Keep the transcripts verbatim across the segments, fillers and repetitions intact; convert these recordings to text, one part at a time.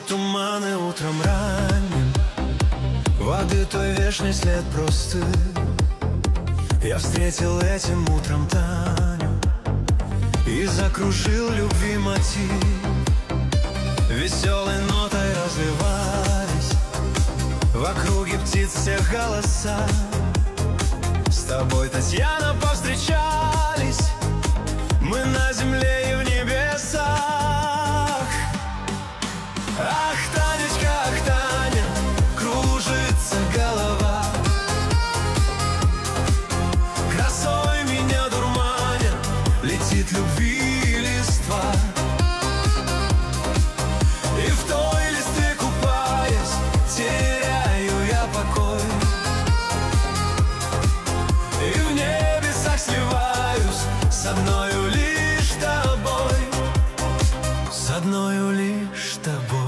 туманы утром ранним, воды той вечный след простыл. Я встретил этим утром Таню и закружил любви мотив. Веселой нотой разливались в округе птиц все голоса. С тобой, Татьяна, повстречались мы на земле и в небесах. Ах, Танечка, ах, Таня, кружится голова, красой меня дурманя, летит любви листва. И в той листве купаясь, теряю я покой, и в небесах сливаюсь с одною лишь тобой, с одною лишь тобой.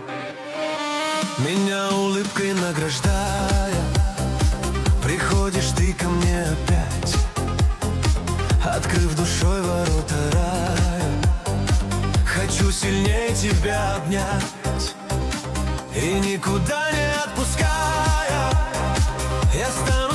Меня улыбкой награждая, приходишь ты ко мне опять, открыв душой ворота рая. Хочу сильнее тебя обнять и никуда не отпуская, я стану